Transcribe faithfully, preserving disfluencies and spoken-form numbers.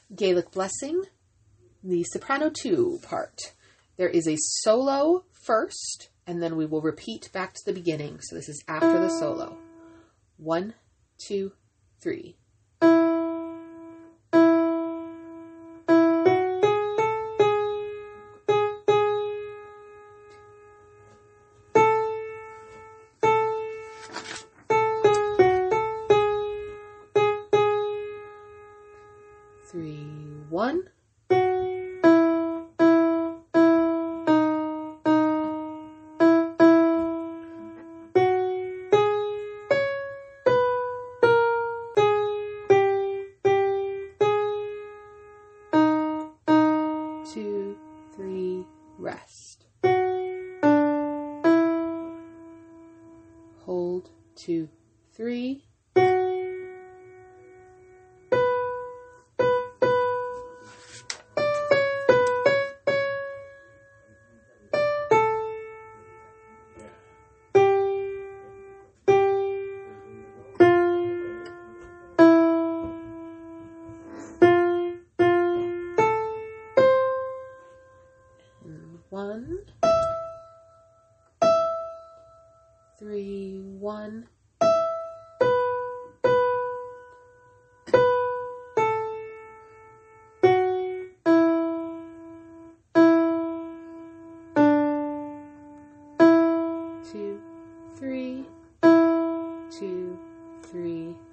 Gaelic Blessing, the soprano two part. There is a solo first, and then we will repeat back to the beginning. So this is after the solo. One, two, three. Three, one. Two, three, rest. Hold, two, three. One, three, one. Two, three, two, three.